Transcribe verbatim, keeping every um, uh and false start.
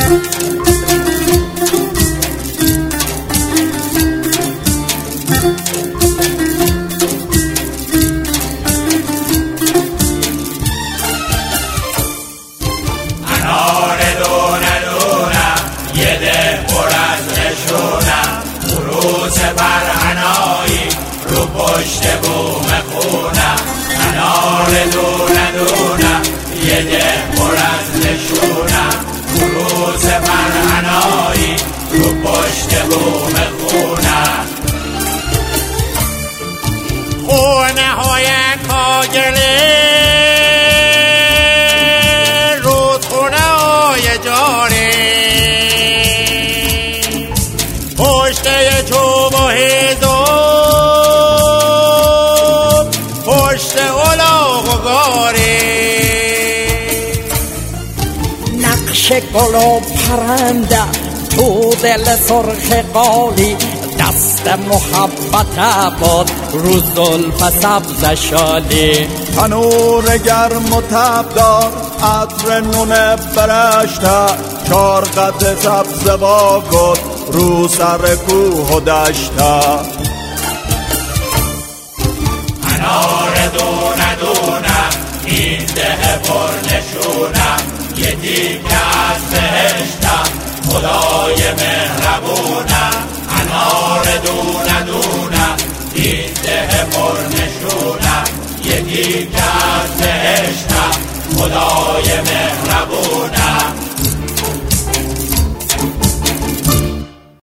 پشت بوم خونم انار دونه دونه یه ده پر از نشونم روز برهنایی رو پشت بوم خونم خونه های کاگله رودخونه های جاره پشت چوب و هیزم پشت الاغ و گاره نقش گل و پرنده تو دل سرخ قالی دست محبت بود رو زلف سبز شالی تنور گرم و تبدار عطر نون برشته چار قد سبز با گل رو سر کوه و دشته انار دونه دونه این ده پر نشونم یه دیگه از بهشتم خدای مهربونم انار دونه دونه این ده پر نشونم یه دیگه از بهشتم خدای مهربونم